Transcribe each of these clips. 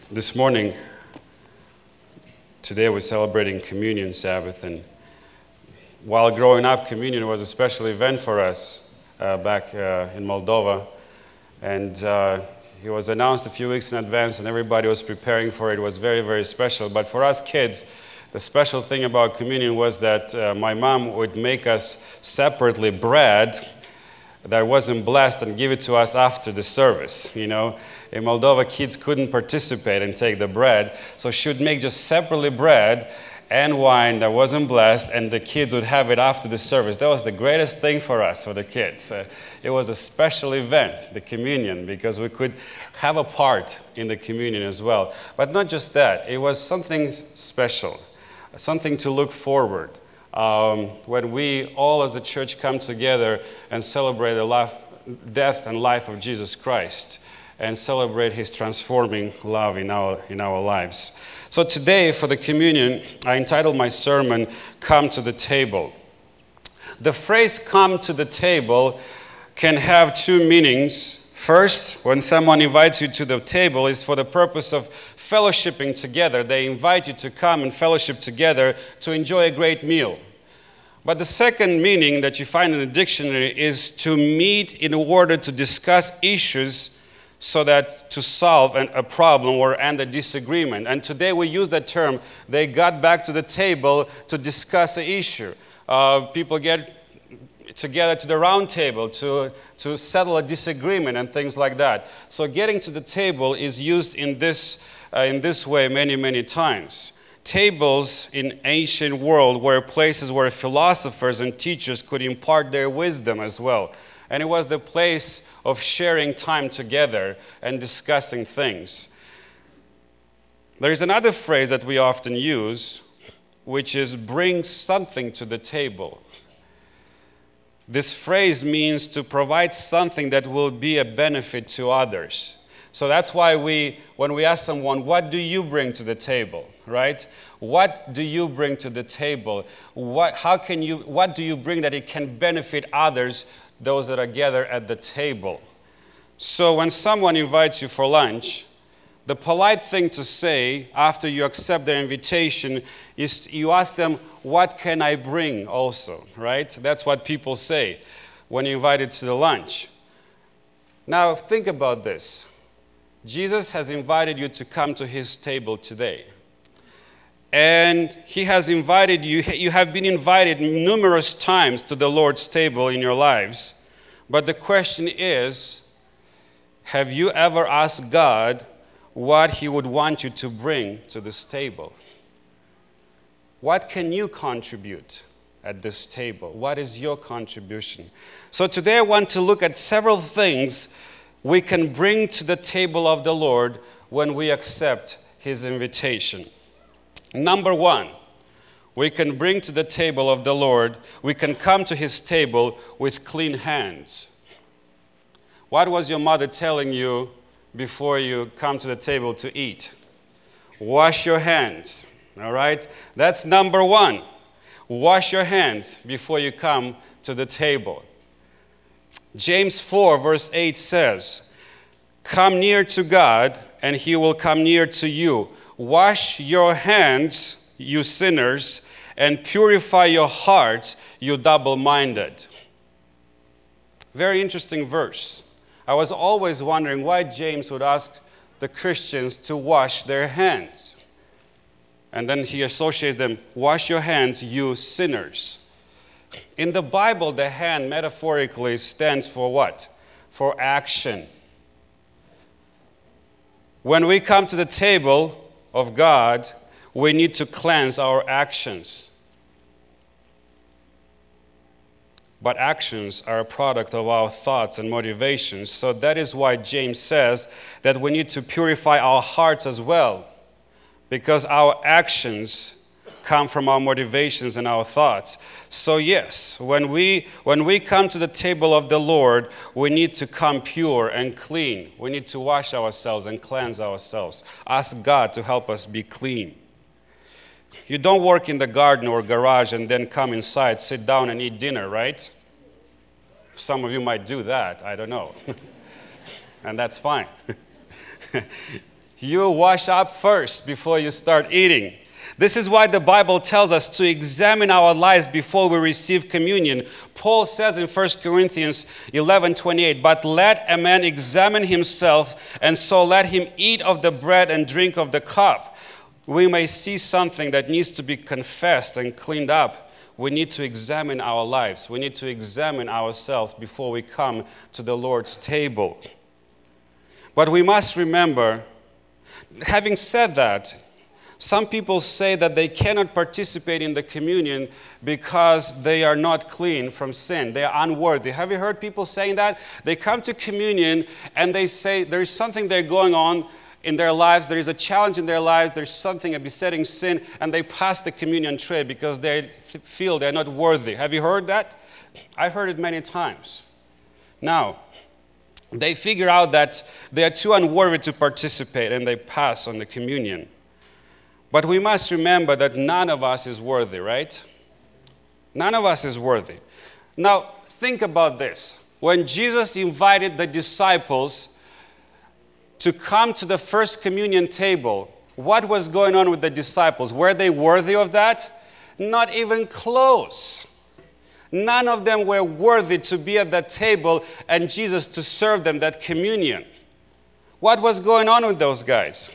This morning, today we're celebrating Communion Sabbath, and while growing up, Communion was a special event for us back in Moldova, and it was announced a few weeks in advance, and everybody was preparing for it. It was very, very special. But for us kids, the special thing about Communion was that my mom would make us separately bread that wasn't blessed and give it to us after the service. You know, in Moldova, kids couldn't participate and take the bread, so she would make just separately bread and wine that wasn't blessed, and the kids would have it after the service. That was the greatest thing for us, for the kids. It was a special event, the communion, because we could have a part in the communion as well. But not just that, it was something special, something to look forward. When we all as a church come together and celebrate the death and life of Jesus Christ and celebrate His transforming love in our lives. So today for the communion, I entitled my sermon, Come to the Table. The phrase come to the table can have two meanings. First, when someone invites you to the table, is for the purpose of fellowshipping together. They invite you to come and fellowship together to enjoy a great meal. But the second meaning that you find in the dictionary is to meet in order to discuss issues so that to solve a problem or end a disagreement. And today we use that term, they got back to the table to discuss an issue. People get together to the round table to settle a disagreement and things like that. So getting to the table is used in this way many, many times. Tables in ancient world were places where philosophers and teachers could impart their wisdom as well. And it was the place of sharing time together and discussing things. There is another phrase that we often use, which is bring something to the table. This phrase means to provide something that will be a benefit to others. So that's why when we ask someone, what do you bring to the table, right? What do you bring to the table? What do you bring that it can benefit others, those that are gathered at the table? So when someone invites you for lunch, the polite thing to say after you accept their invitation is you ask them, what can I bring also, right? That's what people say when you're invited to the lunch. Now think about this. Jesus has invited you to come to His table today. And He has invited you, you have been invited numerous times to the Lord's table in your lives. But the question is, have you ever asked God what He would want you to bring to this table? What can you contribute at this table? What is your contribution? So today I want to look at several things we can bring to the table of the Lord when we accept His invitation. Number one, we can bring to the table of the Lord, we can come to His table with clean hands. What was your mother telling you before you come to the table to eat? Wash your hands, all right? That's number one. Wash your hands before you come to the table. James 4 verse 8 says, come near to God and He will come near to you. Wash your hands, you sinners, and purify your hearts, you double-minded. Very interesting verse. I was always wondering why James would ask the Christians to wash their hands. And then he associates them, wash your hands, you sinners. In the Bible, the hand metaphorically stands for what? For action. When we come to the table of God, we need to cleanse our actions. But actions are a product of our thoughts and motivations. So that is why James says that we need to purify our hearts as well. Because our actions come from our motivations and our thoughts. So yes, when we come to the table of the Lord, we need to come pure and clean. We need to wash ourselves and cleanse ourselves. Ask God to help us be clean. You don't work in the garden or garage and then come inside, sit down and eat dinner, right? Some of you might do that, I don't know. And that's fine. You wash up first before you start eating. This is why the Bible tells us to examine our lives before we receive communion. Paul says in 1 Corinthians 11:28, "But let a man examine himself, and so let him eat of the bread and drink of the cup." We may see something that needs to be confessed and cleaned up. We need to examine our lives. We need to examine ourselves before we come to the Lord's table. But we must remember, having said that, some people say that they cannot participate in the communion because they are not clean from sin. They are unworthy. Have you heard people saying that? They come to communion and they say there is something they're going on in their lives. There is a challenge in their lives. There's something, a besetting sin, and they pass the communion tray because they feel they're not worthy. Have you heard that? I've heard it many times. Now, they figure out that they are too unworthy to participate and they pass on the communion. But we must remember that none of us is worthy, right? None of us is worthy. Now, think about this. When Jesus invited the disciples to come to the first communion table, what was going on with the disciples? Were they worthy of that? Not even close. None of them were worthy to be at that table and Jesus to serve them that communion. What was going on with those guys?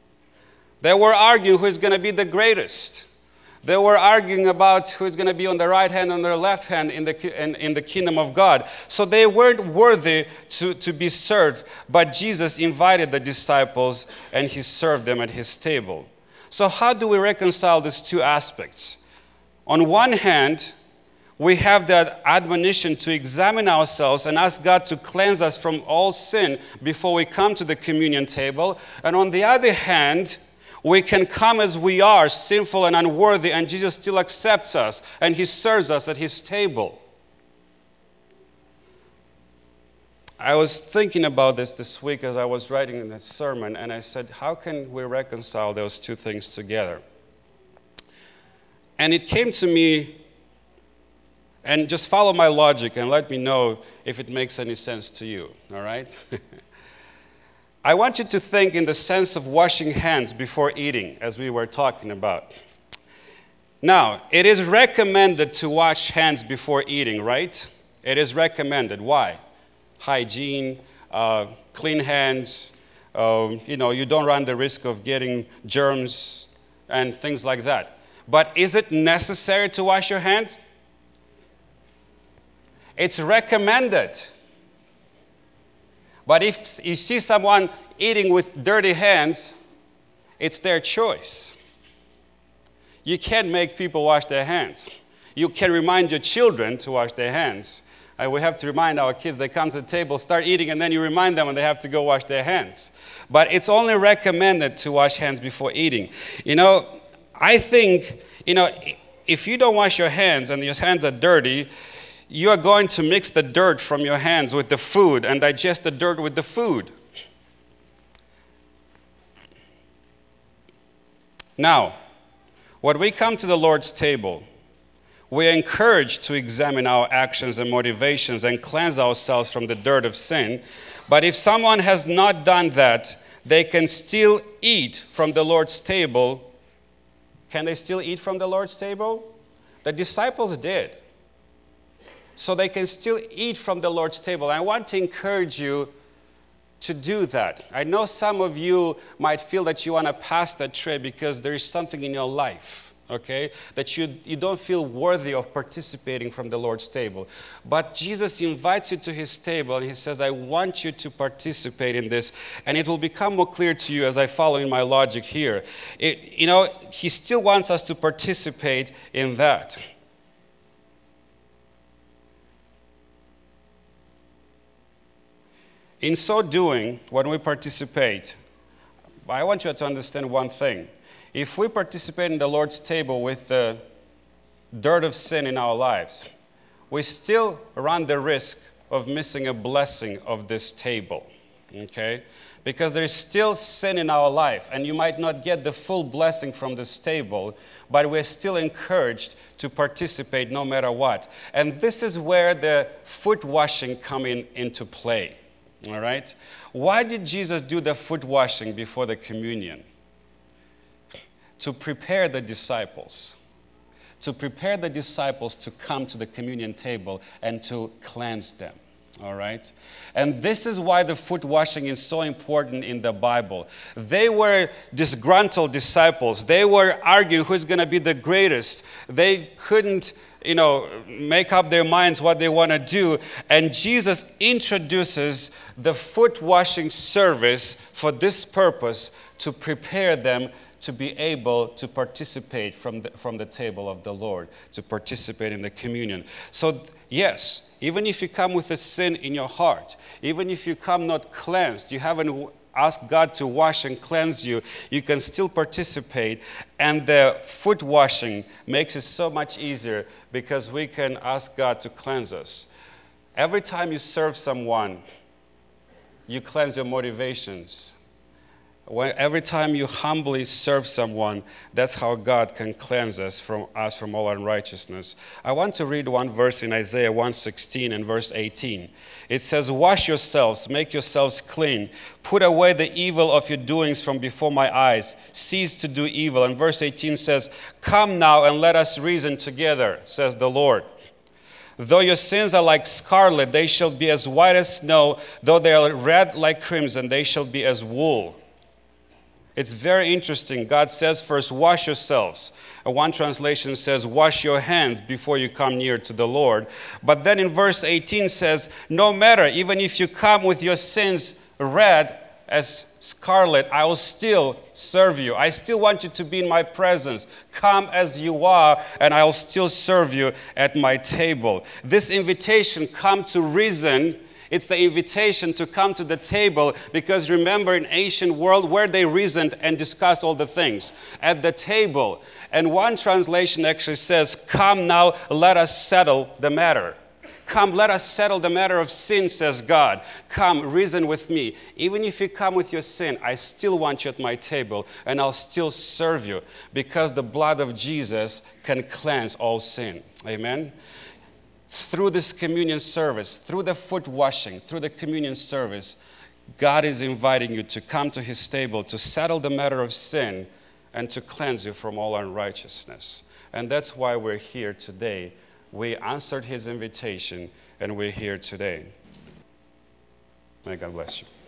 They were arguing who is going to be the greatest. They were arguing about who is going to be on the right hand and the left hand in the kingdom of God. So they weren't worthy to be served, but Jesus invited the disciples and he served them at his table. So how do we reconcile these two aspects? On one hand, we have that admonition to examine ourselves and ask God to cleanse us from all sin before we come to the communion table. And on the other hand, we can come as we are, sinful and unworthy, and Jesus still accepts us, and he serves us at his table. I was thinking about this week as I was writing this sermon, and I said, how can we reconcile those two things together? And it came to me, and just follow my logic and let me know if it makes any sense to you, all right? I want you to think in the sense of washing hands before eating, as we were talking about. Now, it is recommended to wash hands before eating, right? It is recommended. Why? Hygiene, clean hands, you don't run the risk of getting germs and things like that. But is it necessary to wash your hands? It's recommended. But if you see someone eating with dirty hands, it's their choice. You can't make people wash their hands. You can remind your children to wash their hands. We have to remind our kids, they come to the table, start eating, and then you remind them and they have to go wash their hands. But it's only recommended to wash hands before eating. I think, if you don't wash your hands and your hands are dirty, you are going to mix the dirt from your hands with the food and digest the dirt with the food. Now, when we come to the Lord's table, we are encouraged to examine our actions and motivations and cleanse ourselves from the dirt of sin. But if someone has not done that, they can still eat from the Lord's table. Can they still eat from the Lord's table? The disciples did. So they can still eat from the Lord's table. I want to encourage you to do that. I know some of you might feel that you want to pass that tray because there is something in your life, okay, that you don't feel worthy of participating from the Lord's table. But Jesus invites you to his table and he says, I want you to participate in this. And it will become more clear to you as I follow in my logic here. He still wants us to participate in that. In so doing, when we participate, I want you to understand one thing. If we participate in the Lord's table with the dirt of sin in our lives, we still run the risk of missing a blessing of this table, okay? Because there is still sin in our life, and you might not get the full blessing from this table, but we're still encouraged to participate no matter what. And this is where the foot washing comes into play. All right? Why did Jesus do the foot washing before the communion? To prepare the disciples. To prepare the disciples to come to the communion table and to cleanse them. All right? And this is why the foot washing is so important in the Bible. They were disgruntled disciples. They were arguing who's going to be the greatest. They couldn't, make up their minds what they want to do. And Jesus introduces the foot washing service for this purpose, to prepare them to be able to participate from the table of the Lord, to participate in the communion. So, yes, even if you come with a sin in your heart, even if you come not cleansed, you haven't asked God to wash and cleanse you, you can still participate. And the foot washing makes it so much easier because we can ask God to cleanse us. Every time you serve someone, you cleanse your motivations. Every time you humbly serve someone, that's how God can cleanse us from all unrighteousness. I want to read one verse in Isaiah 1:16 and verse 18. It says, "Wash yourselves, make yourselves clean. Put away the evil of your doings from before my eyes. Cease to do evil." And verse 18 says, "Come now and let us reason together, says the Lord. Though your sins are like scarlet, they shall be as white as snow. Though they are red like crimson, they shall be as wool." It's very interesting. God says first, wash yourselves. One translation says, wash your hands before you come near to the Lord. But then in verse 18 says, no matter, even if you come with your sins red as scarlet, I will still serve you. I still want you to be in my presence. Come as you are, and I will still serve you at my table. This invitation, come to reason, it's the invitation to come to the table, because remember, in ancient world, where they reasoned and discussed all the things? At the table. And one translation actually says, come now, let us settle the matter. Come, let us settle the matter of sin, says God. Come, reason with me. Even if you come with your sin, I still want you at my table, and I'll still serve you, because the blood of Jesus can cleanse all sin. Amen? Through this communion service, through the foot washing, through the communion service, God is inviting you to come to his table, to settle the matter of sin, and to cleanse you from all unrighteousness. And that's why we're here today. We answered his invitation, and we're here today. May God bless you.